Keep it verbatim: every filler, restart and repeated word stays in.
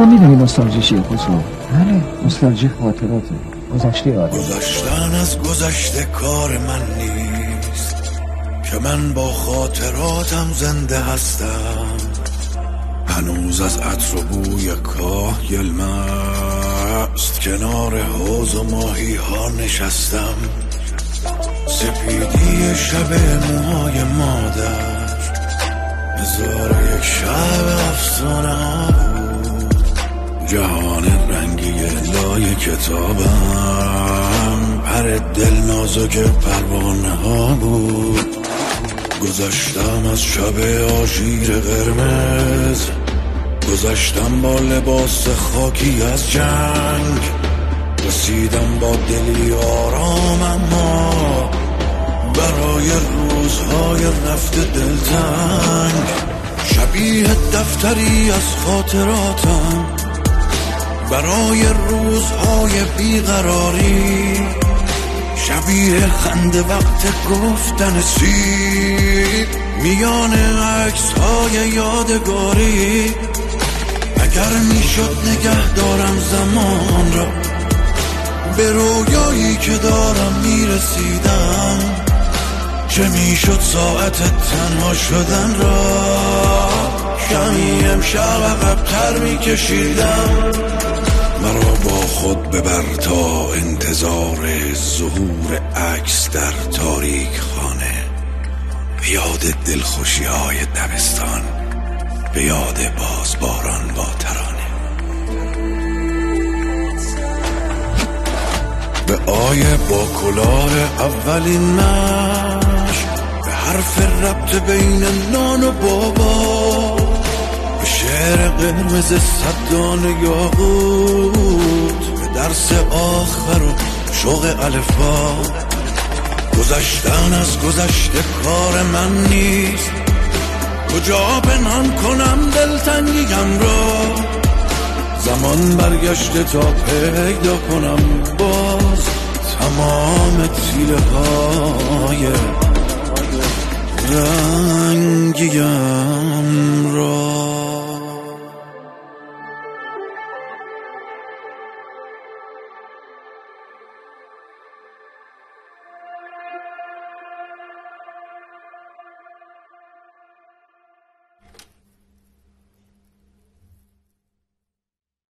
تو میدونی نوستالژی چیه خسرو؟ بله نوستالژی خاطراته، گذشته یاده. گذشتن از گذشته کار من نیست که من با خاطراتم زنده هستم. هنوز از عطر و بوی کاهگل مست کنار حوض و ماهی ها نشستم. سپیدی شب موهای مادر هزار یک شب افسانه ها بود. جهان رنگی لای کتابم پر دل نازک پروانه ها بود. گذشتم از شب آژیر قرمز، گذشتم با لباس خاکی از جنگ. رسیدم با دلی آرام اما برای روزهای رفته دلتنگ. شبیه دفتری از خاطراتم برای روزهای بیقراری. شبیه خنده وقت گفتن سیر میان عکس های یادگاری. اگر میشد نگه دارم زمان را به رویایی که دارم میرسیدم، چه میشد ساعت تنها شدن را کمی امشب عقب‌تر میکشیدم. مرا با خود ببر تا انتظار ظهور عکس در تاریک خانه، به یاد دلخوشی های دبستان، به یاد باز باران با ترانه. به آیه با کلاه اولین مشق، به حرف ربط بین نان و بابا، به شعر قرمز صدان یاقوت، به درس آخر و شوق الفبا. گذشتن از گذشته کار من نیست، کجا پنهان کنم دلتنگیم را. زمان برگشته تا پیدا کنم باز تمام تیله های رنگیم را.